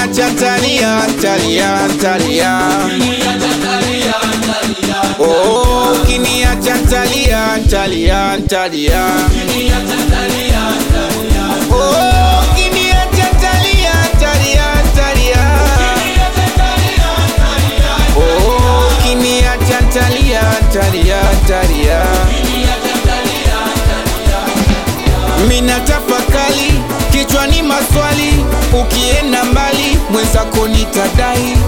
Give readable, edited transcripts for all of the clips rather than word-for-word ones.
ukiniacha talia, talia, talia. Oh, ukiniacha talia, talia, talia. Oh, ukiniacha talia, talia, talia. Oh, ukiniacha talia, talia, talia. Mina tafakali, kichwani maswali, ukienda mbali mwenzako nitadai.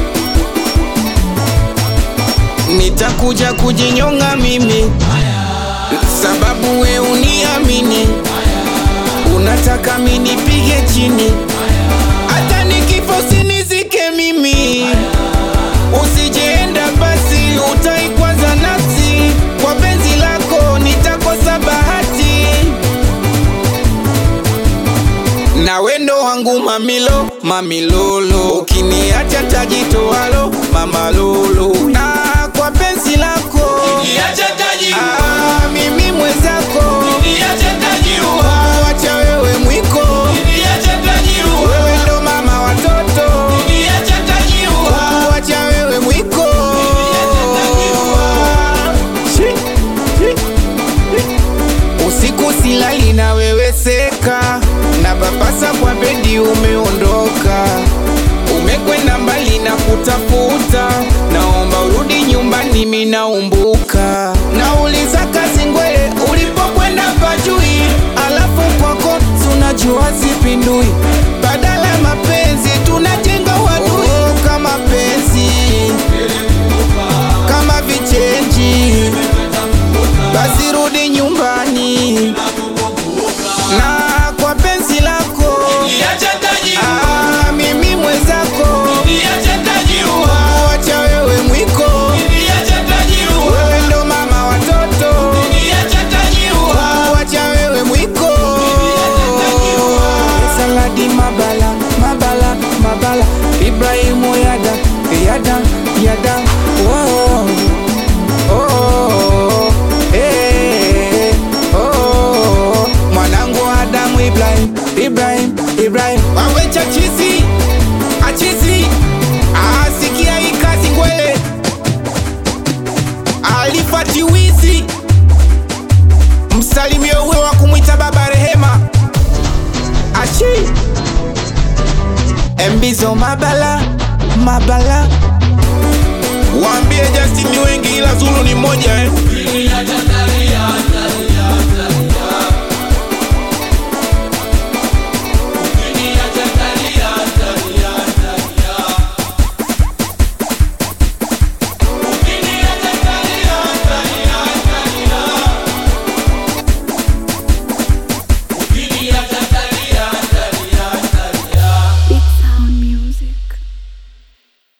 Nitakuja kujinyonga mimi, sababu we uniamini. Unataka mimi nipige chini, hata nikifa usinizike mimi. Usijeenda basi utaikwaza nafsi, kwa penzi lako nitakosa bahati. Na wendo wangu mamilo, mamilolo, ukiniacha tajitoalo, mama lolo. Na kwa penzi lako ukiniacha tajiua, mimi mwenzako ukiniacha tajiua. Wacha wewe mwiko ukiniacha tajiua, wewe ndo mama watoto ukiniacha tajiua. Wacha wewe mwiko ukiniacha tajiua. Usiku silali na wewe seka, na papasa kwa bedi umeondoka. Umekwenda mbali na kutafuta, naomba urudi nyumbani mimi naumbuka. Nauliza kazi ngwele ulipokwenda pajui, alafu kwako tunajua zipindui. Badala mapenzi tunajenga wadui. Oh, kama penzi kama vichenji, basi rudi nyumbani. Na kwa penzi lako mimi mwenzako wacha wewe mwiko, wewe ndo mama watoto wacha wewe mwiko. Saladi mabala, mabala, mabala. Ibrahimu yada, yada, yada. Wow. Oh, hey, oh, mwanangu Adamu Ibrahim, Ibrahim, Ibrahim. Wawecha chizi, achizi. Asikia hii kazi ngwele, alifati wizi. Msalimio uwe wa kumwita baba rehema. Achi Mbizo mabala, mabala. Waambie Justin ni wengi ila Zulu ni moja